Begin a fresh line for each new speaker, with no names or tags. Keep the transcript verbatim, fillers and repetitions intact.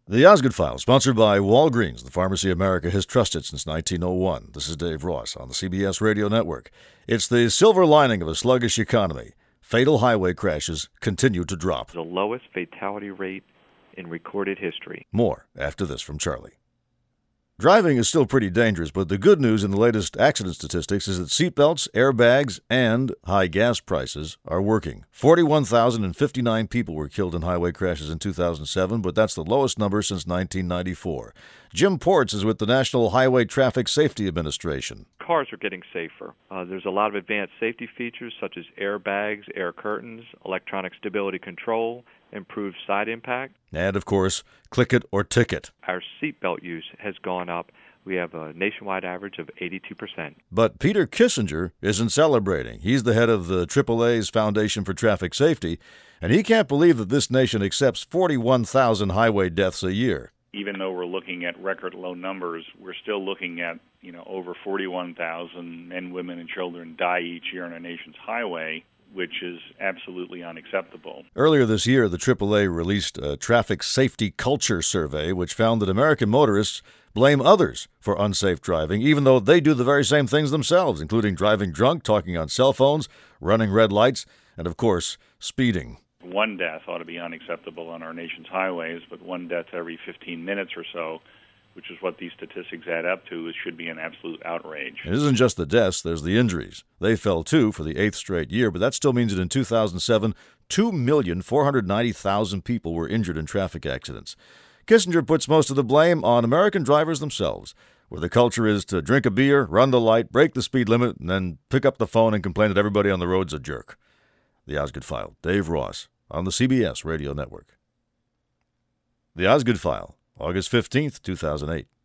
The Osgood File, sponsored by Walgreens, the pharmacy America has trusted since nineteen oh one. This is Dave Ross on the C B S Radio Network. It's the silver lining of a sluggish economy. Fatal highway crashes continue to drop.
The lowest fatality rate in recorded history.
More after this from Charlie. Driving is still pretty dangerous, but the good news in the latest accident statistics is that seatbelts, airbags, and high gas prices are working. forty-one thousand fifty-nine people were killed in highway crashes in two thousand seven, but that's the lowest number since nineteen ninety-four. Jim Ports is with the National Highway Traffic Safety Administration.
Cars are getting safer. Uh, there's a lot of advanced safety features such as airbags, air curtains, electronic stability control, improved side impact.
And, of course, click it or ticket.
Our seatbelt use has gone up. We have a nationwide average of eighty-two percent.
But Peter Kissinger isn't celebrating. He's the head of the triple A's Foundation for Traffic Safety, and he can't believe that this nation accepts forty-one thousand highway deaths a year.
Even though we're looking at record low numbers, we're still looking at, you know, over forty-one thousand men, women, and children die each year on our nation's highway, which is absolutely unacceptable.
Earlier this year, the triple A released a traffic safety culture survey, which found that American motorists blame others for unsafe driving, even though they do the very same things themselves, including driving drunk, talking on cell phones, running red lights, and, of course, speeding.
One death ought to be unacceptable on our nation's highways, but one death every fifteen minutes or so, which is what these statistics add up to, it should be an absolute outrage.
It isn't just the deaths, there's the injuries. They fell, too, for the eighth straight year, but that still means that in two thousand seven, two million four hundred ninety thousand people were injured in traffic accidents. Kissinger puts most of the blame on American drivers themselves, where the culture is to drink a beer, run the light, break the speed limit, and then pick up the phone and complain that everybody on the road's a jerk. The Osgood File, Dave Ross, on the C B S Radio Network. The Osgood File, August fifteenth, two thousand eight.